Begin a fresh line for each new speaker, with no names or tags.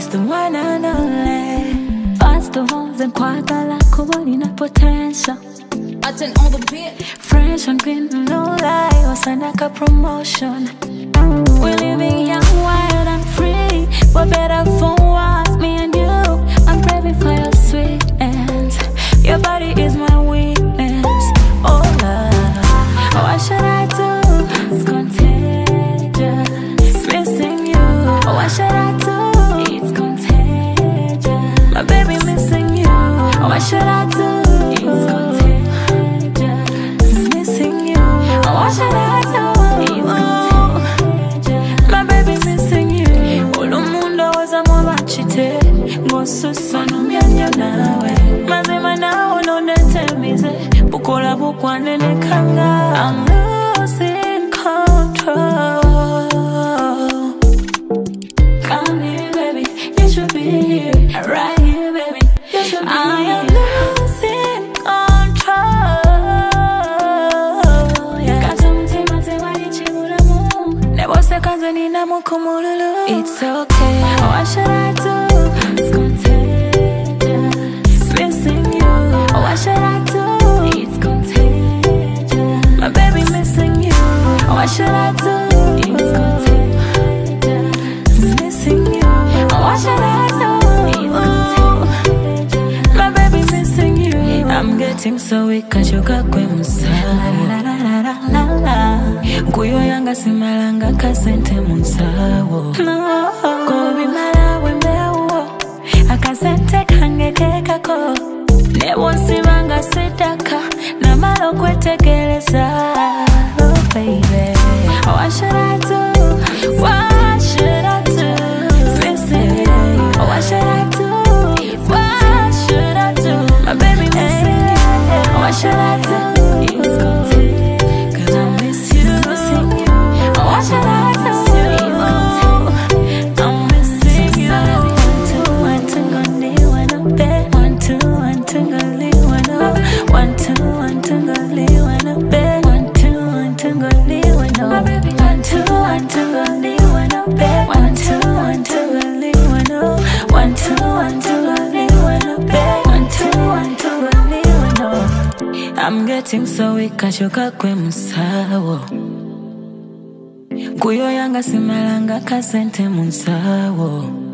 It's the one and only. First of all, then kwagala kubona potential.
Attend on the beat.
Fresh and clean, no lie, wasandaka promotion. We're living young, wild and free. For better, for worse, me and you. I'm craving for your sweetness. Your body is my weakness. Oh love, what should I do? It's contagious. Missing you. What should I do? It's contagious. My baby missing you. What should I do? It's contagious. Missing you. What should I do? It's contagious. My baby missing you. Olo mundo waza mwabachite. Ngosuso numyanya nawe. Mazima nawe nonetemize. Bukola bukwane nekanga. I'm losing control. Come here, baby. You should be here. Right here, baby. You should be here. I am losing control. Yeah. It's okay. What should I do? It's contagious. Missing you. What should I do? It's contagious. My baby missing you. What should I do? It's contagious. Missing you. What should I do? It's contagious. My baby missing you. I'm getting so weak, kashuka kwe musawo. Kuyo yanga simalanga kasente munsawo. Kobi malawe mbewo akasente kangekekako. Nebo sibanga sitaka namalo kwetegereza. Oh baby, what should I do? What should I do? Missing you. What should I do? What should I do? My baby missing you. What should I do? It's contagious, 'cause I miss you. What should I do? I'm missing you. One, two, one, one up there. One, two, one up. One, two, one up there. One, two, one up. One, two, one up there. One, two, one up. One, two, one up there. One, two, one up. I'm getting so weak, kashuka kwe musawo. Kuyo yanga simalanga kasente munsawo.